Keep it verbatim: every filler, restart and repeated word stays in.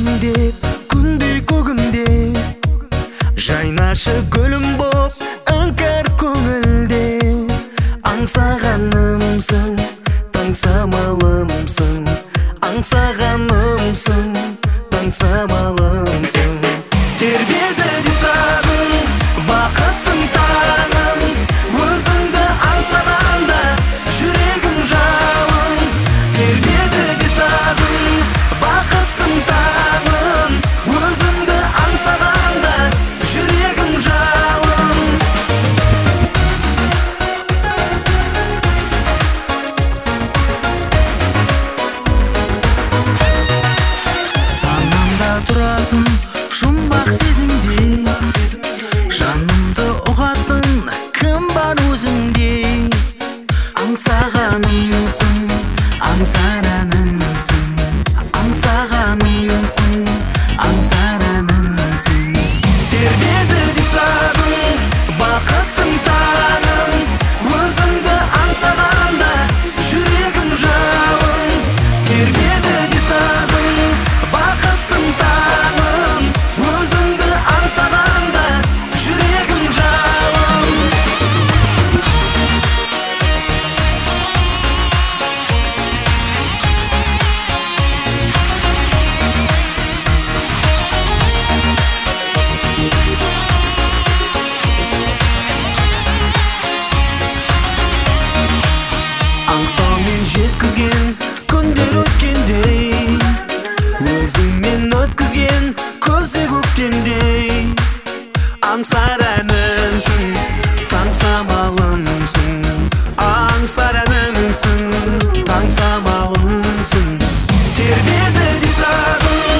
күлімдеп күндей көгімде жайнашы гүлім боп іңкәр көңілде аңсағанымсың таң самалымсың аңсағанымсың таң самалымсың тербеді ризағың бақыттың таңын өзіңді аңсағанда жүрегім жалын тербеді ризағың бақыттың таңын өзіңді аңсағанда жүрегім жалын санамда тұратын жұмбақ сезімде жанымды ұғатын кім бар өзіңде аңсағанымсың аңсағанымсың аңсағанымсың аңсағанымсың тербеді ризағың бақыттың таңын өзіңді аңсағанда жүрегім жалын тербеді ризағың бақыттың таңын өзіңді аңсағанда жүрегім жалын аңсаумен жеткізген күндер өткендей өзіңмен өткізген көзде көктемдей аңсар әнімсің таң самалымсың аңсар әнімсің таң самалымсың тербеді ризағың